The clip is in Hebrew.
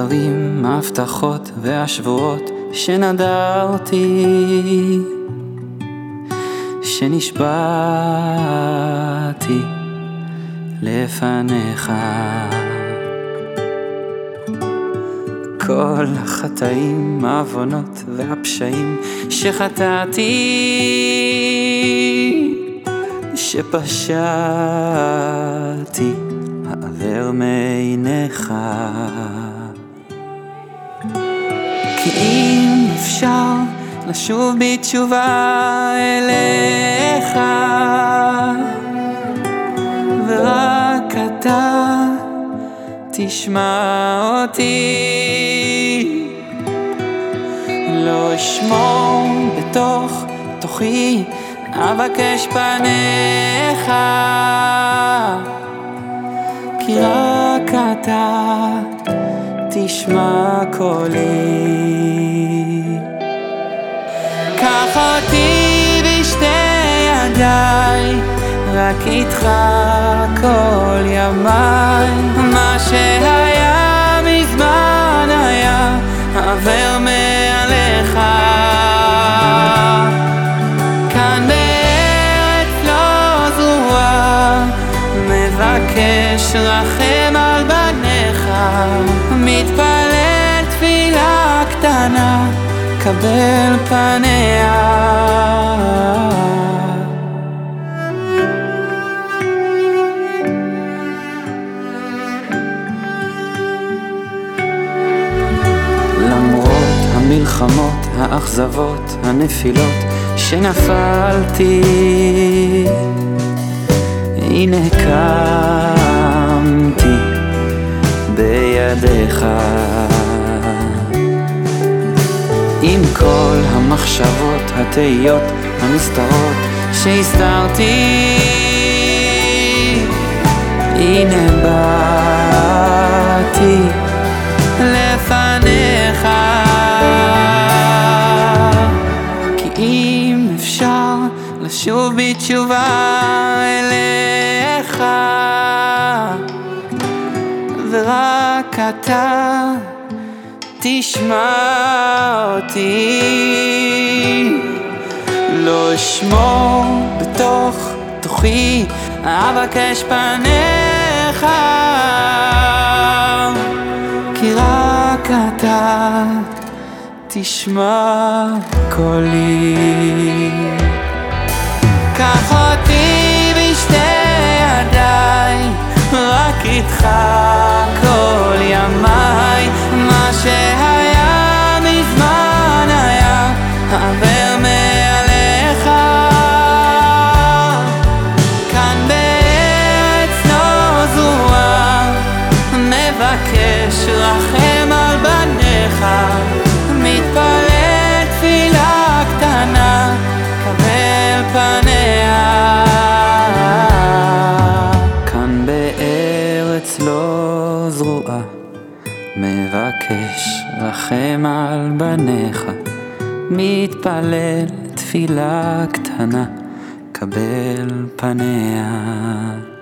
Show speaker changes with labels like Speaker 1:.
Speaker 1: דברים, ההבטחות והשבועות שנדרתי, שנשבעתי לפניך. כל החטאים, העוונות והפשעים שחטאתי, שפשעתי, העבר מעיניך. כי אם אפשר לשוב בתשובה אליך, ורק אתה תשמע אותי, לא אשמור בתוך תוכי, אבקש פניך, כי רק אתה תשמע קולי. קח אותי בשתי ידיי, רק איתך כל ימיי. מה שהיה מזמן היה, עבר מעליך. כאן בארץ לא זרועה, מבקש רחם על בניך. מתפלל תפילה קטנה, קבל פניה. למרות המלחמות, האכזבות, הנפילות שנפלתי, הנה קמתי בידיך. עם כל המחשבות, התהיות, הנסתרות שהסתרתי, הנה באתי לפניך. כי אם אפשר לשוב בתשובה אליך, ורק אתה תשמע אותי, לא אשמור בתוך תוכי, אבקש פניך, כי רק אתה תשמע קולי. קח אותי בשתי ידיי, רק איתך כל ימיי. מה שהיה מזמן היה, העבר מעליך. כאן בארץ לא זרועה, מבקש רחם על בניך. מתפלל תפילה קטנה, קבל פניה. כאן בארץ לא זרועה, מבקש רחם על בניך. מתפלל תפילה קטנה, קבל פניה.